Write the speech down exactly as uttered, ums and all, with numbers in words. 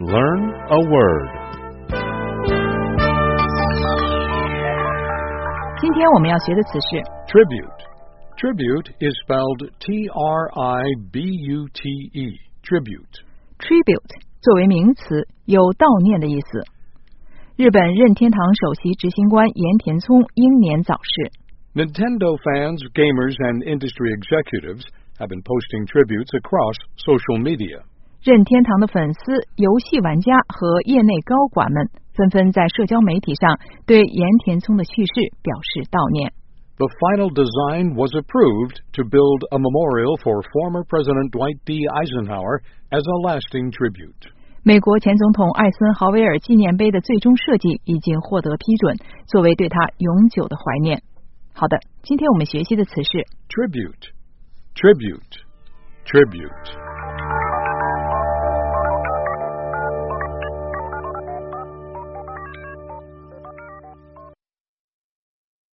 Learn a word. 今天我们要学的词是 Tribute. Tribute is spelled T R I B U T E. Tribute. tribute 作为名词，有悼念的意思。日本任天堂首席执行官岩田聪英年早逝。 Nintendo fans, gamers, and industry executives have been posting tributes across social media. 任天堂的粉丝、游戏玩家和业内高管们纷纷在社交媒体上对岩田聪的去世表示悼念。 The final design was approved to build a memorial for former President Dwight D. Eisenhower as a lasting tribute. 美国前总统艾森豪威尔纪念碑的最终设计已经获得批准，作为对他永久的怀念。好的，今天我们学习的词是 Tribute. Tribute. Tribute.